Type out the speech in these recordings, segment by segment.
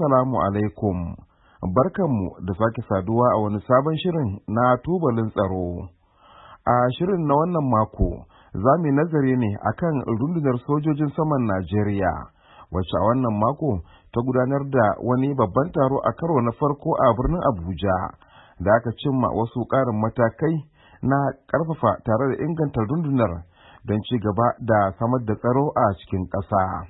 Assalamu alaikum, barkanmu da sake saduwa a wani sabon shirin na tubalin tsaro. A shirin na wannan mako, za mu nazari ne akan rundunar sojojin saman Najeriya, wacce a wannan mako ta gudanar da wani babban taro a karo na farko a birnin Abuja, da aka cimma wasu ƙarin matakai na ƙarfafa tare da inganta rundunar don ci gaba da samar da tsaro a cikin ƙasa.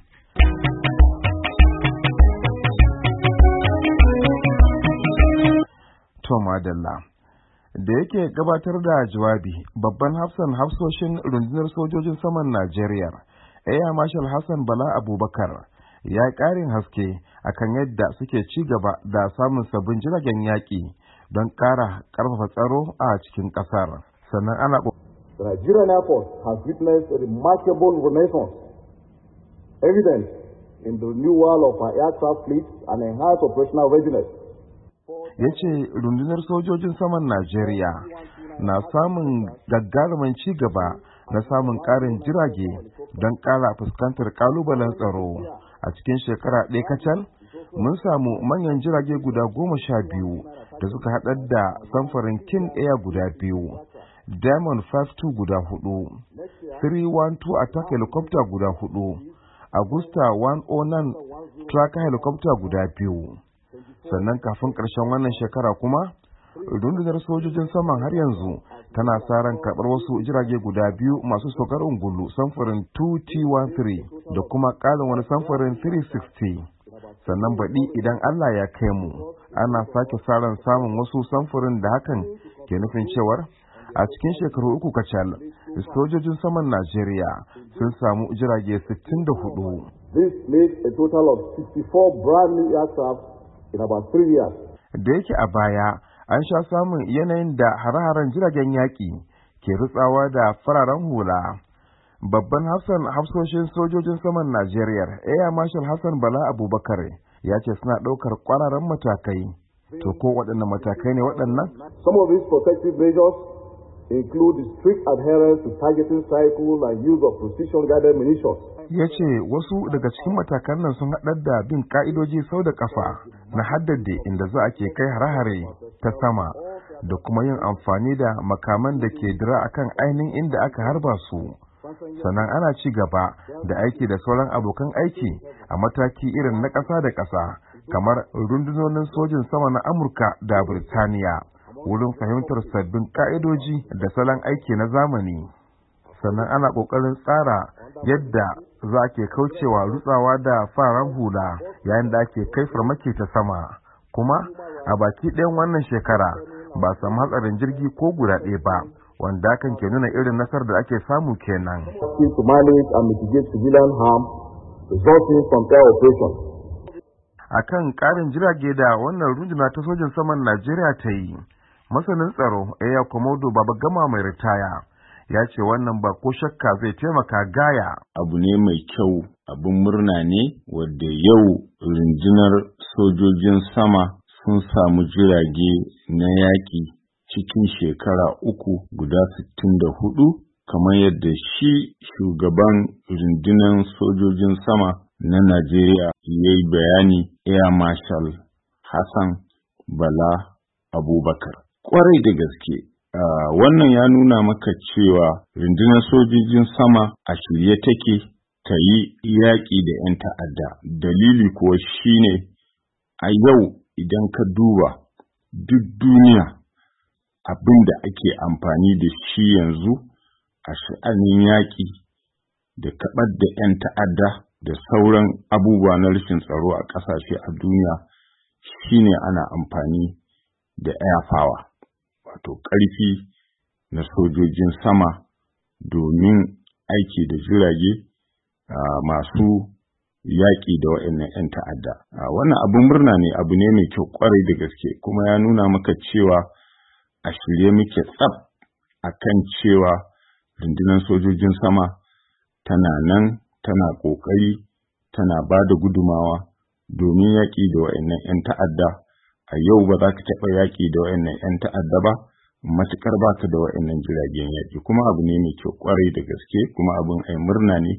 Madalla. Da yake gabatar da jawabi, babban hafsan hafsoshin rundunar sojojin saman Najeriya, Air Marshal Hassan Bala Abubakar, ya ƙarin haske akan yadda suke ci gaba da samun sabbin jiragen yaƙi don ƙara ƙarfafa tsaro a cikin ƙasar. Sannan ana The Nigerian Air Force has witnessed a remarkable renaissance, evident in the renewal of our aircraft fleet and enhanced operational readiness. Ya ce rundunar sojojin saman Najeriya na samun gagarumin ci gaba na samun ƙarin jirage don ƙara fuskantar ƙalubalen tsaro. A cikin shekara ɗaya kacal, mun samu manyan jirage guda 12 da suka haɗar da samfarin King Air guda 2, Diamond 52 guda 4, 312 attack helicopter guda 4, Augusta 109 tracker helicopter guda 2. Sannan kafin ƙarshen wannan shekara kuma, rundunar sojojin saman har yanzu tana sa ran karɓar wasu jirage guda 2 masu saukar ungulu samfurin 2T13 da kuma ƙarin wani samfurin 360. Sannan baɗi idan Allah ya kai mu, ana sake sa ran samun wasu samfurin da hakan ke nufin cewar a cikin shekaru 3 kacal, sojojin saman Najeriya sun samu jirage 64. This makes a total of 64 brand new aircraft in about 3 years. Da yake a baya an sha samun yanayin da hare-haren jiragen yaƙi ke rutsawa da fararen hula. Babban hafsoshin sojojin saman Najeriya, Air Marshal Hassan Bala Abubakar, ya ce suna ɗaukar ƙwararren matakai. To ko waɗanne matakai ne waɗannan? Some of these protective measures include the strict adherence to targeting cycle and use of precision-guided munitions. Ya ce wasu daga cikin matakan nan sun haɗar da bin ƙa'idoji sau da ƙafa na haddade inda za a ke kai hare-hare ta sama da kuma yin amfani da makaman da ke dira akan ainihin inda aka harba su. Sannan ana ci gaba da aiki da sauran abokan aiki a mataki irin na ƙasa da ƙasa, kamar rundunonin sojin sama na Amurka da Birtaniya, wurin fahimtar sabbin ƙa'idoji da salon aiki na zamani. Sannan ana ƙoƙarin tsara yadda za ke kaucewa rutsawa da fararen hula yayin da ake kai farmaki ta sama. Kuma a baki ɗayan wannan shekara ba samu hatsarin jirgi ko guda ɗaya ba, wanda hakan ke nuna irin nasarar da ake samu kenan. To manage and mitigate civilian harm resulting from terror operations. Akan ƙarin jirage da wannan runduna ta sojin saman Najeriya ta yi, masanin tsaro Air Komodo Baba Gama mai ritaya ya ce wannan ba ko shakka zai taimaka gaya. Abu ne mai kyau, abin murna ne wadda yau rundunar sojojin sama sun samu jirage na yaƙi cikin shekara 3 guda 64, kamar yadda shi shugaban rundunar sojojin sama na Najeriya ya yi bayani, Air Marshal Hassan Bala Abubakar. Kwarai da gaske. Wannan ya nuna maka cewa rundunar sojojin sama a shirye take ta yi yaƙi da 'yan ta'adda. Dalili kuwa shine a yau idan ka duba duk duniya abin da ake amfani da shi yanzu a sha'anin yaƙi da kaɓar da 'yan ta'adda da sauran abubuwa na rashin tsaro a ƙasashe a duniya shine ana amfani da air power. Wato ƙarfi na sojojin sama domin aiki da jirage masu yaƙi da waɗannan 'yan ta'adda. Wannan abin murna ne, abu ne mai kyau ƙwarai da gaske, kuma ya nuna maka cewa a shirye muke tsaf akan cewa rundunar sojojin sama tana nan tana ƙoƙari tana ba da gudumawa domin yaƙi da waɗannan 'yan ta'adda. A yau ba za ka taɓa yaƙi da waɗannan 'yan ta'adda ba, matuƙar ba ka da waɗannan jiragen yaƙi, kuma abu ne mai kyau ƙwarai da gaske, kuma abin ai murna ne,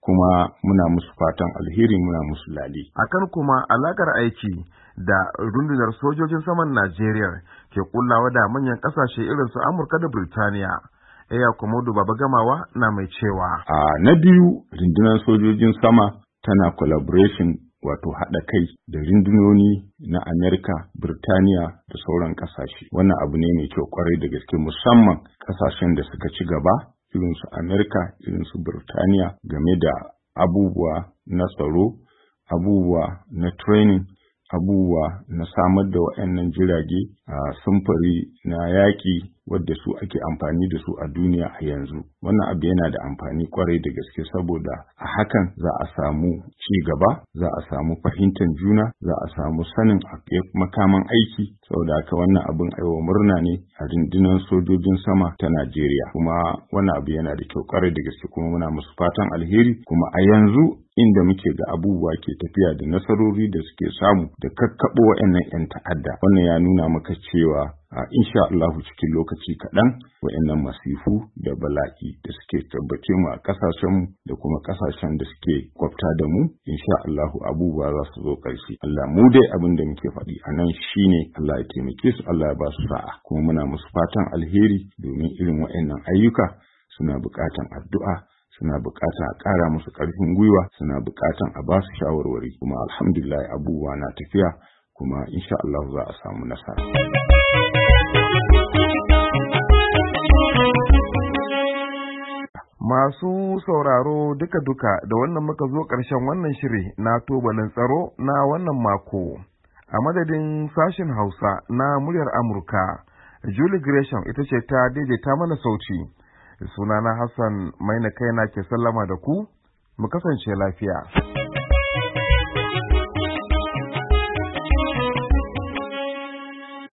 kuma muna musu fatan alheri, muna musu lale. Akan kuma alakar aiki da rundunar sojojin saman Najeriya ke kullawa da manyan kasashe irin su Amurka da Birtaniya. Eya Komodo Baba Gamawa na mai cewa. Na biyu, rundunar sojojin sama tana collaboration, wato haɗa kai da rundunoni na Amerika, Birtaniya da sauran ƙasashe. Wannan abu ne mai kyau kwarai da gaske, musamman ƙasashen da suka ci gaba irin su Amerika, irin su Birtaniya, game da abubuwa na tsaro, abubuwa na training, abubuwa na samar da waɗannan jirage a samfari na yaƙi wadda su ake amfani da su a duniya a yanzu. Wannan abu yana da amfani kwarai da gaske, saboda a hakan za a samu ci gaba, za a samu fahimtar juna, za a samu sanin makaman aiki. Saboda haka wannan abin aiwa murna ne a rundunar sojojin sama ta Najeriya, kuma wannan abu yana da kyau kwarai da gaske, kuma muna musu fatan alheri. Kuma a yanzu inda muke ga abubuwa ke tafiya da nasarori da suke samu da kakkaɓo waɗannan 'yan ta'adda, wannan ya nuna maka cewa insha Allahu cikin lokaci kaɗan waɗannan masifu da bala'i da suke tabbace mu a ƙasashenmu da kuma ƙasashen da suke kwafta da mu, insha Allahu abubuwa za su zo ƙarshe. Allah mu dai abin da muke faɗi a nan shine Allah ya taimake su, Allah ya ba su sa'a, kuma muna musu fatan alheri, domin irin waɗannan ayyuka suna buƙatan addu'a, suna buƙatan a ƙara musu ƙarfin gwiwa, suna buƙatan a ba su shawarwari, kuma alhamdulillah abubuwa na tafiya, kuma insha Allah za a samu nasara. Masu sauraro duka-duka da wannan muka zo ƙarshen wannan shiri na tubalin tsaro na wannan mako. A madadin sashen Hausa na muryar Amurka, Julie Gresham ita ce ta daidaita mana sauti. Sunana Hassan Maina Kaina ke sallama da ku, mu kasance lafiya.